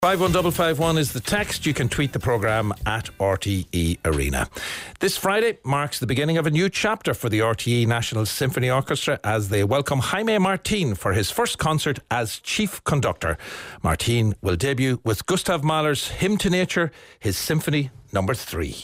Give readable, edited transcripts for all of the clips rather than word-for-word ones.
51551 is the text. You can tweet the programme at RTE Arena. This Friday marks the beginning of a new chapter for the RTE National Symphony Orchestra as they welcome Jaime Martin for his first concert as chief conductor. Martin will debut with Gustav Mahler's Hymn to Nature, his Symphony No. 3.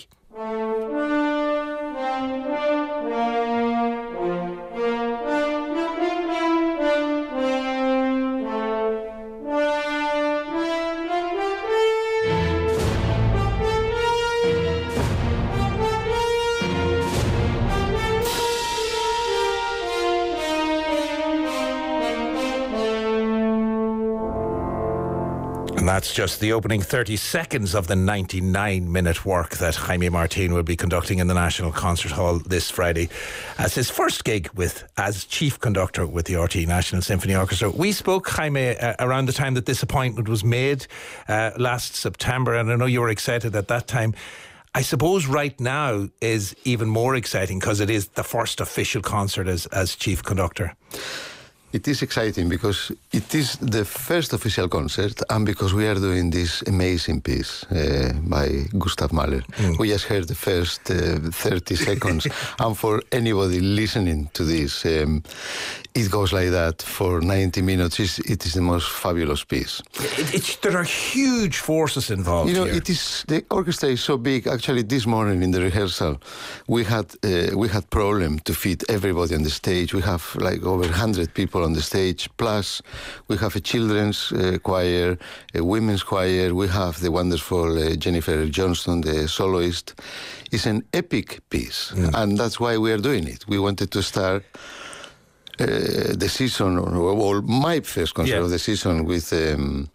And that's just the opening 30 seconds of the 99-minute work that Jaime Martin will be conducting in the National Concert Hall this Friday as his first gig as chief conductor with the RTE National Symphony Orchestra. We spoke, Jaime, around the time that this appointment was made last September, and I know you were excited at that time. I suppose right now is even more exciting because it is the first official concert as chief conductor. It is exciting because it is the first official concert and because we are doing this amazing piece by Gustav Mahler. We just heard the first 30 seconds and for anybody listening to this, it goes like that for 90 minutes. It is the most fabulous piece. There are huge forces involved here. The orchestra is so big. Actually, this morning in the rehearsal, we had problem to fit everybody on the stage. We have like over 100 people on the stage, plus we have a children's choir, a women's choir, we have the wonderful Jennifer Johnston, the soloist. It's an epic piece, and that's why we are doing it. We wanted to start the season, or my first concert of the season with the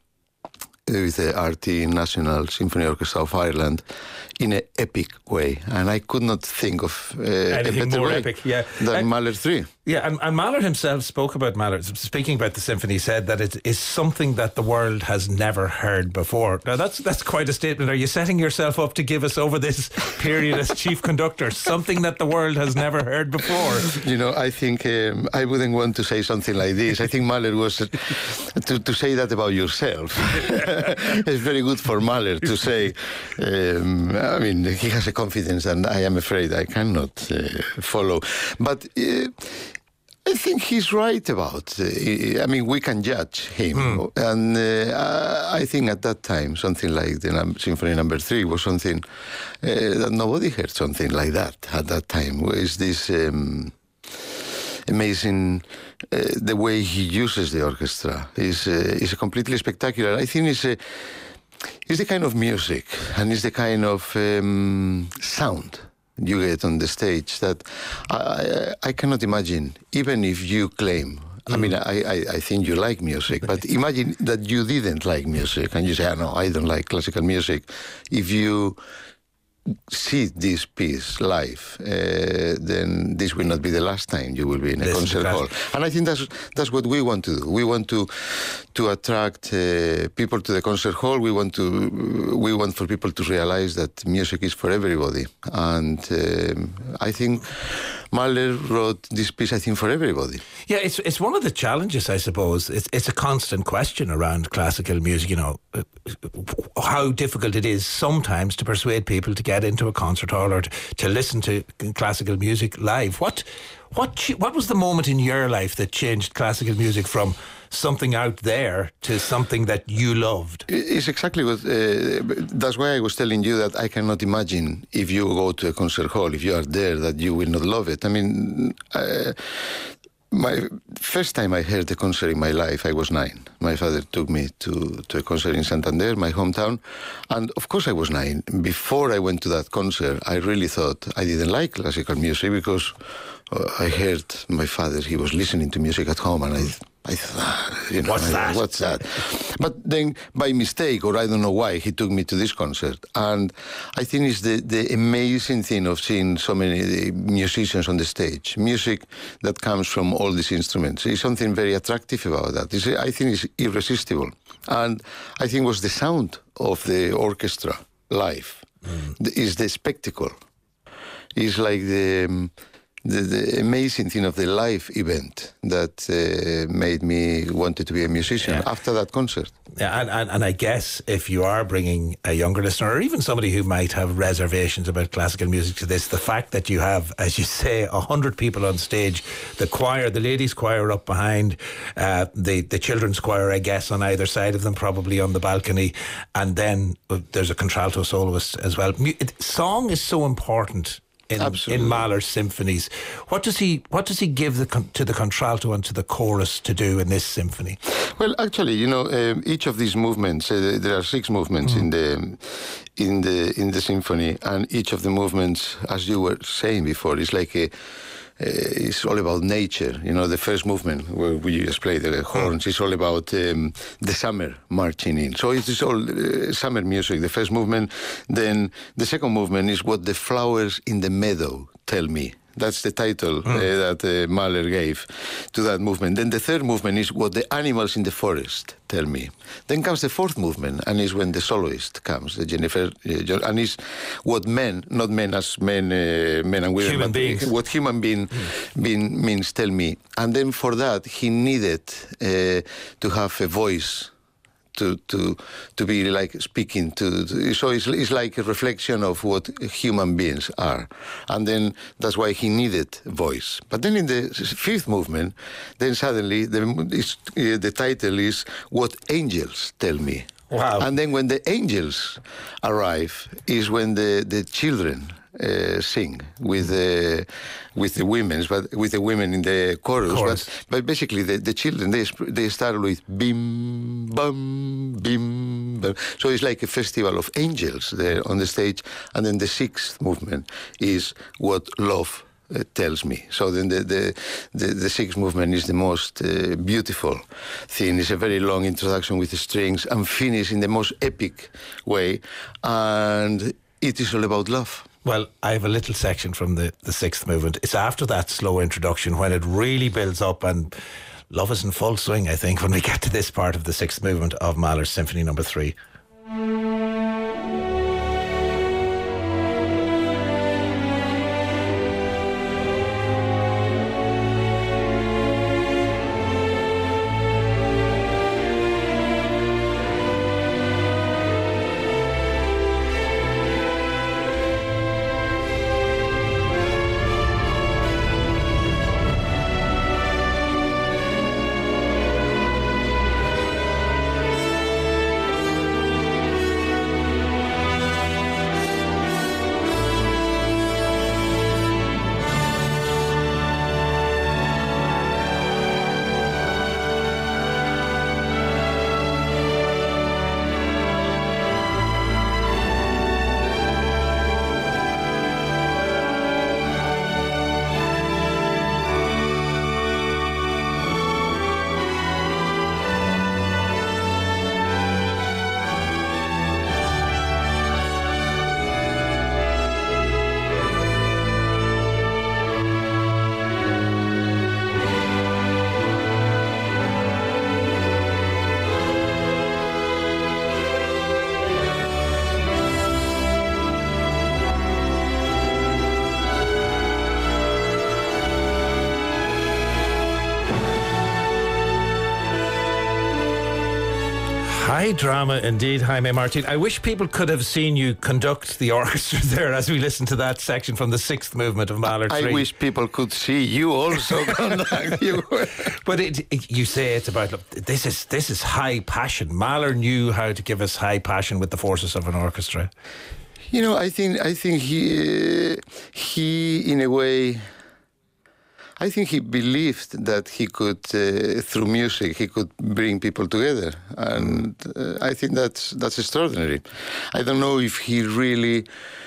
RTE National Symphony Orchestra of Ireland in an epic way, and I could not think of anything more epic than Mahler 3. Yeah, and Mahler himself spoke about Mahler, speaking about the symphony, said that it is something that the world has never heard before. Now that's quite a statement. Are you setting yourself up to give us over this period as chief conductor something that the world has never heard before? I think I wouldn't want to say something like this. I think Mahler was to say that about yourself. It's very good for Mahler to say. He has a confidence, and I am afraid I cannot follow. But I think he's right about. We can judge him, and I think at that time something like the Symphony No. 3 was something that nobody heard something like that at that time. Is this amazing? The way he uses the orchestra is completely spectacular. I think it's the kind of music and it's the kind of sound you get on the stage that I cannot imagine, even if you claim. I think you like music, but imagine that you didn't like music and you say, no, I don't like classical music. If you see this piece live, then this will not be the last time you will be in a concert hall. And I think that's what we want to do. We want to attract people to the concert hall. We want for people to realize that music is for everybody. And I think Mahler wrote this piece, I think, for everybody. Yeah, it's one of the challenges, I suppose. It's a constant question around classical music, how difficult it is sometimes to persuade people to get into a concert hall or to listen to classical music live. What was the moment in your life that changed classical music from something out there to something that you loved? It's exactly what. That's why I was telling you that I cannot imagine if you go to a concert hall, if you are there, that you will not love it. My first time I heard a concert in my life, I was 9. My father took me to a concert in Santander, my hometown, and of course I was 9. Before I went to that concert, I really thought I didn't like classical music because I heard my father, he was listening to music at home, and I thought, what's that? But then, by mistake, or I don't know why, he took me to this concert. And I think it's the amazing thing of seeing so many musicians on the stage. Music that comes from all these instruments. There's something very attractive about that. I think it's irresistible. And I think it was the sound of the orchestra live. Is the spectacle. It's like the amazing thing of the live event that made me wanted to be a musician after that concert. Yeah, and I guess if you are bringing a younger listener or even somebody who might have reservations about classical music to this, the fact that you have, as you say, 100 people on stage, the choir, the ladies' choir up behind, the children's choir, I guess, on either side of them, probably on the balcony, and then there's a contralto soloist as well. Song is so important in Mahler's symphonies. What does he give to the contralto and to the chorus to do in this symphony? Well, actually, each of these movements, there are 6 movements in the symphony, and each of the movements, as you were saying before, is like it's all about nature. The first movement where we just play the horns is all about the summer marching in. So it is all summer music, the first movement. Then the second movement is what the flowers in the meadow tell me. That's the title that Mahler gave to that movement. Then the third movement is what the animals in the forest tell me. Then comes the fourth movement, and is when the soloist comes, the Jennifer, and is what men, not men as men and women, human beings. What human being means tell me. And then for that, he needed to have a voice. To be like speaking so it's like a reflection of what human beings are, and then that's why he needed voice. But then in the fifth movement, then suddenly the title is what angels tell me. Wow. And then when the angels arrive is when the children sing with the women, but with the women in the chorus. But basically the children they start with bim bum bim bum. So it's like a festival of angels there on the stage. And then the sixth movement is what love tells me. So then the sixth movement is the most beautiful thing. It's a very long introduction with the strings and finish in the most epic way, and it is all about love. Well, I have a little section from the sixth movement. It's after that slow introduction when it really builds up, and love is in full swing, I think, when we get to this part of the sixth movement of Mahler's Symphony No. 3. High drama indeed, Jaime Martin. I wish people could have seen you conduct the orchestra there as we listen to that section from the sixth movement of Mahler 3. I wish people could see you also conduct you. But you say it's about this is high passion. Mahler knew how to give us high passion with the forces of an orchestra. I think he in a way, I think he believed that he could, through music, he could bring people together, and I think that's extraordinary. I don't know if he really,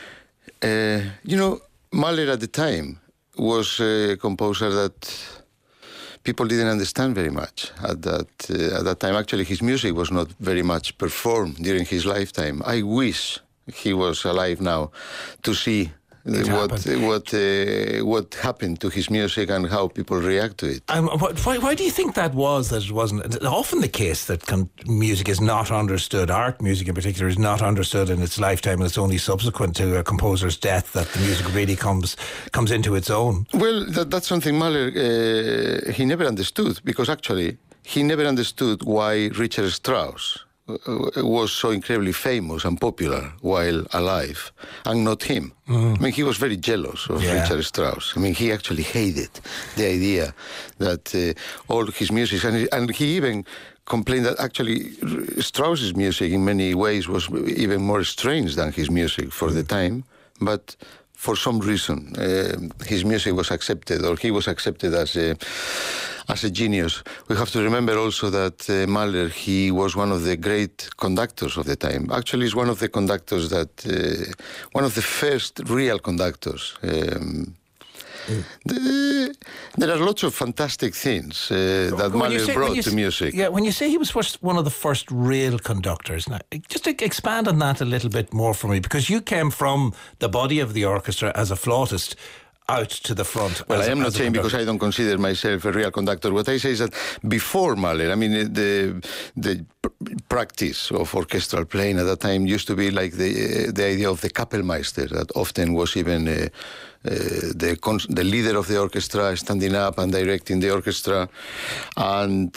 Mahler at the time was a composer that people didn't understand very much at that time. Actually, his music was not very much performed during his lifetime. I wish he was alive now to see what happened to his music and how people react to it. Why do you think that it wasn't? Often the case that music is not understood, art music in particular, is not understood in its lifetime, and it's only subsequent to a composer's death that the music really comes into its own. Well, that's something Mahler, he never understood, because actually he never understood why Richard Strauss was so incredibly famous and popular while alive, and not him. I mean, he was very jealous of Richard Strauss. I mean, he actually hated the idea that all his music, and he even complained that actually Strauss's music in many ways was even more strange than his music for the time, but for some reason his music was accepted, or he was accepted as a genius. We have to remember also that Mahler, he was one of the great conductors of the time. Actually, he's one of the conductors that, one of the first real conductors. There are lots of fantastic things that Mahler brought to music. Yeah, when you say he was one of the first real conductors, now, just expand on that a little bit more for me, because you came from the body of the orchestra as a flautist out to the front. Well, I am not saying because I don't consider myself a real conductor. What I say is that before Mahler, I mean, the practice of orchestral playing at that time used to be like the idea of the Kapellmeister, that often was even the leader of the orchestra standing up and directing the orchestra. And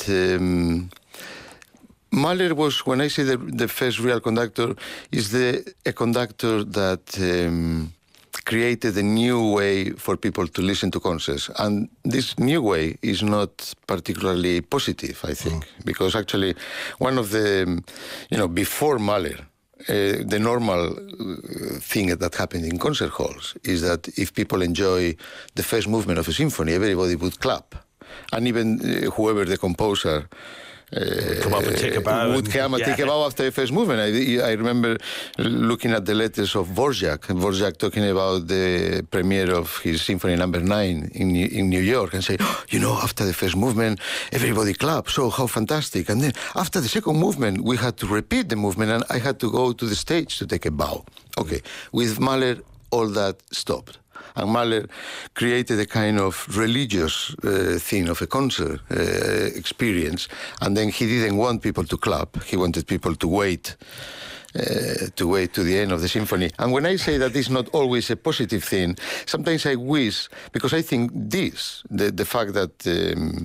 Mahler was, when I say the first real conductor, is a conductor that created a new way for people to listen to concerts. And this new way is not particularly positive, I think, because actually one of the, before Mahler, the normal thing that happened in concert halls is that if people enjoy the first movement of a symphony, everybody would clap. And even whoever the composer come up and take a bow. Would come and take a bow after the first movement. I remember looking at the letters of Dvorak talking about the premiere of his Symphony No. 9 in New York, and say, after the first movement, everybody clapped, so how fantastic. And then after the second movement, we had to repeat the movement, and I had to go to the stage to take a bow. Okay, with Mahler, all that stopped. And Mahler created a kind of religious thing of a concert experience, and then he didn't want people to clap. He wanted people to wait to the end of the symphony. And when I say that it's not always a positive thing, sometimes I wish, because I think the fact that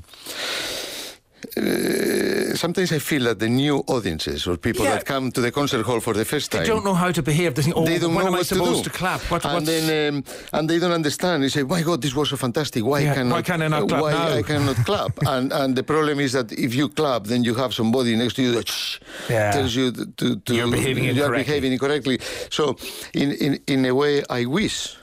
sometimes I feel that the new audiences or people that come to the concert hall for the first time, they don't know how to behave. They think, they don't know what supposed to clap? And they don't understand. They say, "My God, this was so fantastic. Why can I not clap now?" I cannot clap. and the problem is that if you clap, then you have somebody next to you that tells you to you're behaving incorrectly. So, in a way, I wish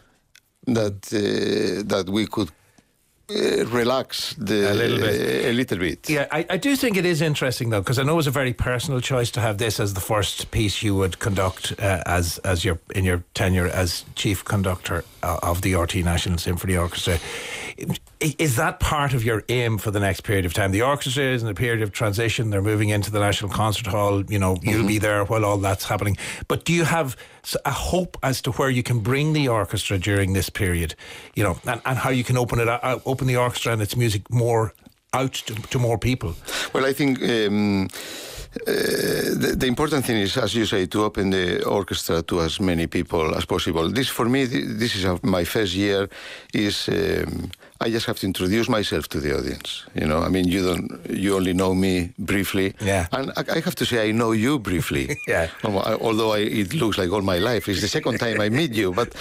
that we could relax a little bit. Yeah, I do think it is interesting though, because I know it was a very personal choice to have this as the first piece you would conduct in your tenure as chief conductor of the RTÉ National Symphony Orchestra. Is that part of your aim for the next period of time? The orchestra is in a period of transition. They're moving into the National Concert Hall. You'll be there while all that's happening. But do you have a hope as to where you can bring the orchestra during this period? And how you can open the orchestra and its music more out to more people? Well, I think the important thing is, as you say, to open the orchestra to as many people as possible. This, for me, this is my first year. I just have to introduce myself to the audience. I mean, you only know me briefly. Yeah. And I have to say, I know you briefly. Yeah. Although it looks like all my life. It's the second time I meet you. But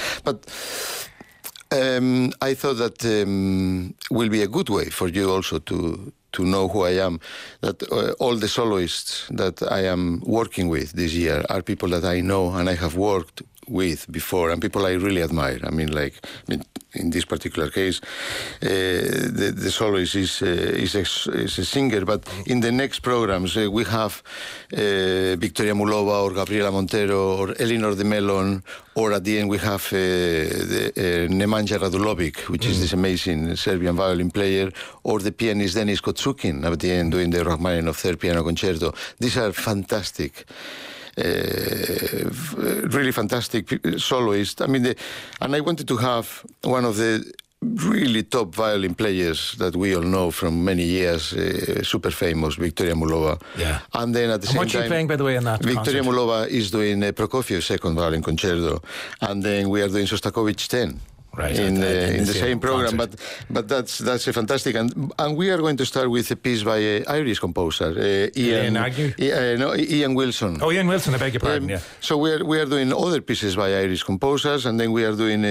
I thought that will be a good way for you also to know who I am, that all the soloists that I am working with this year are people that I know and I have worked with before, and people I really admire. I mean, in this particular case, the soloist is a singer, but in the next programs we have Victoria Mulova or Gabriela Montero or Elinor de Melon, or at the end we have Nemanja Radulovic, which is this amazing Serbian violin player, or the pianist Denis Kotsukin at the end doing the Rachmaninoff Third Piano Concerto. These are fantastic really fantastic soloist. I mean, and I wanted to have one of the really top violin players that we all know from many years, super famous, Victoria Mulova. Yeah. And then at the same time... What are you playing, by the way, in that Victoria concert? Mulova is doing Prokofiev's second violin concerto, and then we are doing Shostakovich 10. Right, in the same program, concert. but that's a fantastic, and we are going to start with a piece by Irish composer Ian Agnew? Ian Wilson. Oh, Ian Wilson, I beg your pardon. Yeah. So we are doing other pieces by Irish composers, and then we are doing.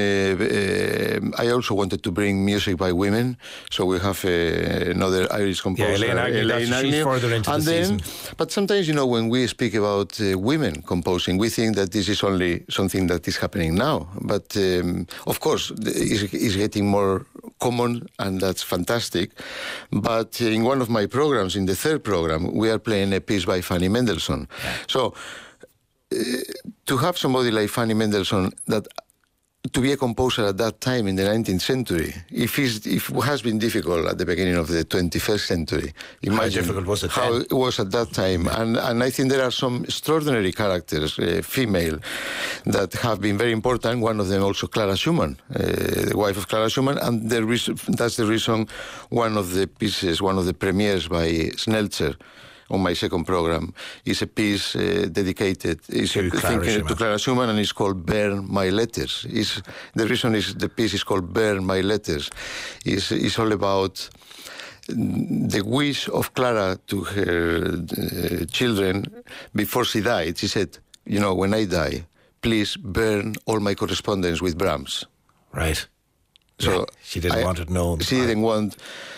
I also wanted to bring music by women, so we have another Irish composer, Elaine Agnew. She's further into and the then, season. But sometimes, when we speak about women composing, we think that this is only something that is happening now. But of course, is getting more common, and that's fantastic. But in one of my programs, in the third program, we are playing a piece by Fanny Mendelssohn. So to have somebody like Fanny Mendelssohn to be a composer at that time in the 19th century, if it has been difficult at the beginning of the 21st century, imagine how difficult was it how then? it was at that time. And I think there are some extraordinary characters, female, that have been very important. One of them also Clara Schumann, the wife of Clara Schumann, and that's the reason one of the pieces, one of the premieres by Snelzer on my second program is a piece dedicated to Clara Schumann, and it's called Burn My Letters. The reason is the piece is called Burn My Letters. It's all about the wish of Clara to her children before she died. She said, when I die, please burn all my correspondence with Brahms. Right. So she didn't want it known. She didn't want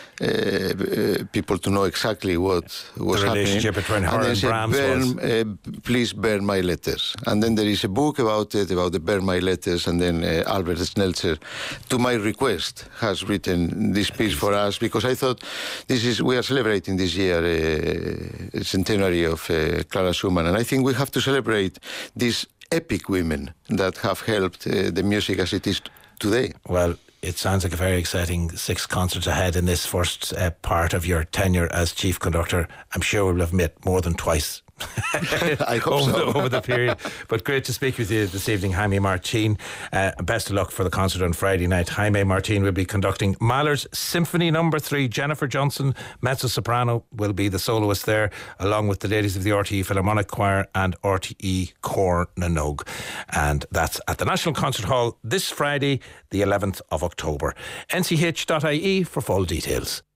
people to know exactly what was happening. The relationship between her and Brahms was... please burn my letters. And then there is a book about it, about the Burn My Letters, and then Albert Snelzer, to my request, has written this piece for us, because I thought we are celebrating this year a centenary of Clara Schumann, and I think we have to celebrate these epic women that have helped the music as it is today. Well, it sounds like a very exciting 6 concerts ahead in this first part of your tenure as chief conductor. I'm sure we'll have met more than twice. I hope over the period. But great to speak with you this evening, Jaime Martin. Best of luck for the concert on Friday night. Jaime Martin will be conducting Mahler's Symphony No. 3. Jennifer Johnson, mezzo-soprano, will be the soloist there, along with the ladies of the RTE Philharmonic Choir and RTE Cór na nÓg. And that's at the National Concert Hall this Friday, the 11th of October. nch.ie for full details.